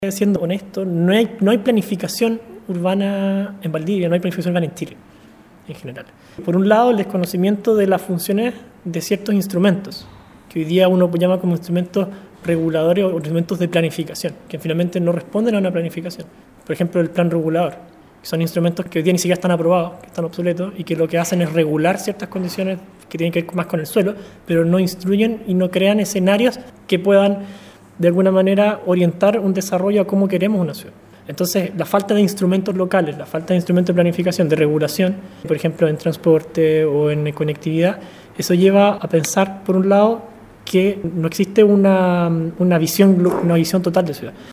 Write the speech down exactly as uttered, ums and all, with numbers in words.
Siendo honesto, no hay, no hay planificación urbana en Valdivia, no hay planificación urbana en Chile, en general. Por un lado, el desconocimiento de las funciones de ciertos instrumentos, que hoy día uno llama como instrumentos reguladores o instrumentos de planificación, que finalmente no responden a una planificación. Por ejemplo, el plan regulador, que son instrumentos que hoy día ni siquiera están aprobados, que están obsoletos, y que lo que hacen es regular ciertas condiciones que tienen que ver más con el suelo, pero no instruyen y no crean escenarios que puedan de alguna manera orientar un desarrollo a cómo queremos una ciudad. Entonces, la falta de instrumentos locales, la falta de instrumentos de planificación, de regulación, por ejemplo, en transporte o en conectividad, eso lleva a pensar, por un lado, que no existe una, una, visión, una visión total de ciudad.